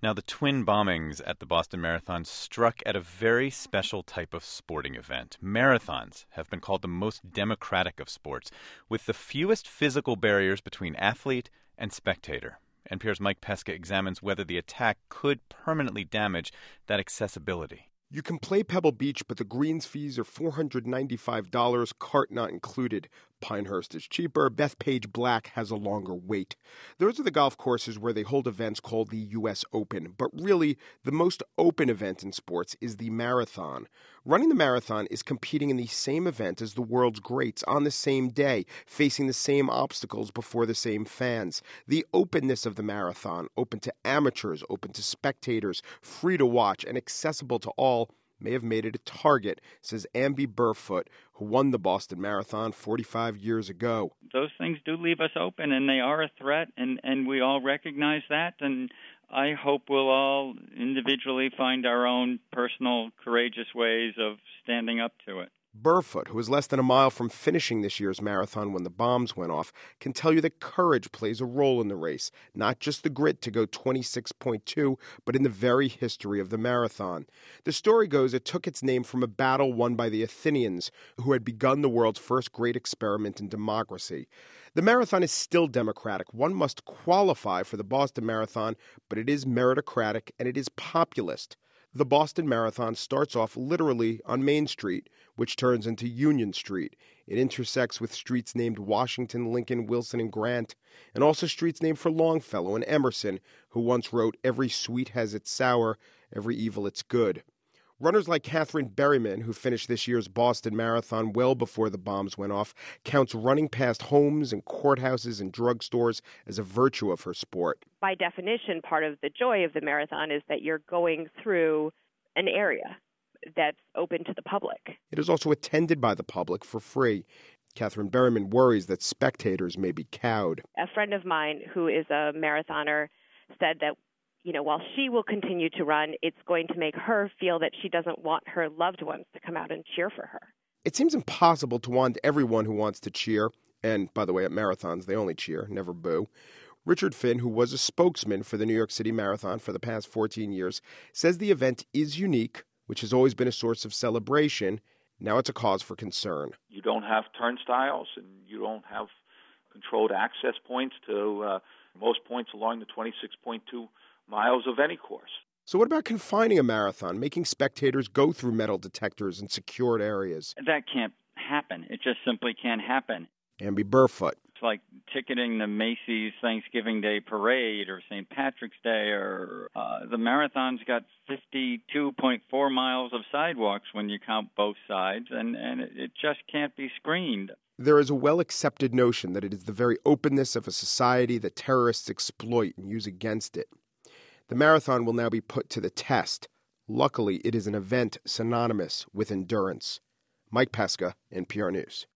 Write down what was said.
Now, the twin bombings at the Boston Marathon struck at a very special type of sporting event. Marathons have been called the most democratic of sports, with the fewest physical barriers between athlete and spectator. NPR's Mike Pesca examines whether the attack could permanently damage that accessibility. You can play Pebble Beach, but the greens fees are $495, cart not included. Pinehurst is cheaper. Bethpage Black has a longer wait. Those are the golf courses where they hold events called the U.S. Open. But really, the most open event in sports is the marathon. Running the marathon is competing in the same event as the world's greats on the same day, facing the same obstacles before the same fans. The openness of the marathon, open to amateurs, open to spectators, free to watch, and accessible to all, may have made it a target, says Amby Burfoot, who won the Boston Marathon 45 years ago. Those things do leave us open, and they are a threat, and we all recognize that, and I hope we'll all individually find our own personal, courageous ways of standing up to it. Burfoot, who was less than a mile from finishing this year's marathon when the bombs went off, can tell you that courage plays a role in the race, not just the grit to go 26.2, but in the very history of the marathon. The story goes it took its name from a battle won by the Athenians, who had begun the world's first great experiment in democracy. The marathon is still democratic. One must qualify for the Boston Marathon, but it is meritocratic and it is populist. The Boston Marathon starts off literally on Main Street, which turns into Union Street. It intersects with streets named Washington, Lincoln, Wilson, and Grant, and also streets named for Longfellow and Emerson, who once wrote, "Every sweet has its sour, every evil its good." Runners like Catherine Berryman, who finished this year's Boston Marathon well before the bombs went off, counts running past homes and courthouses and drugstores as a virtue of her sport. By definition, part of the joy of the marathon is that you're going through an area that's open to the public. It is also attended by the public for free. Catherine Berryman worries that spectators may be cowed. A friend of mine who is a marathoner said that while she will continue to run, it's going to make her feel that she doesn't want her loved ones to come out and cheer for her. It seems impossible to want everyone who wants to cheer, and by the way, at marathons, they only cheer, never boo. Richard Finn, who was a spokesman for the New York City Marathon for the past 14 years, says the event is unique, which has always been a source of celebration. Now it's a cause for concern. You don't have turnstiles, and you don't have controlled access points to most points along the 26.2 miles of any course. So what about confining a marathon, making spectators go through metal detectors in secured areas? That can't happen. It just simply can't happen. Amby Burfoot. It's like ticketing the Macy's Thanksgiving Day Parade or St. Patrick's Day, or the marathon's got 52.4 miles of sidewalks when you count both sides, and it just can't be screened. There is a well-accepted notion that it is the very openness of a society that terrorists exploit and use against it. The marathon will now be put to the test. Luckily, it is an event synonymous with endurance. Mike Pesca, NPR News.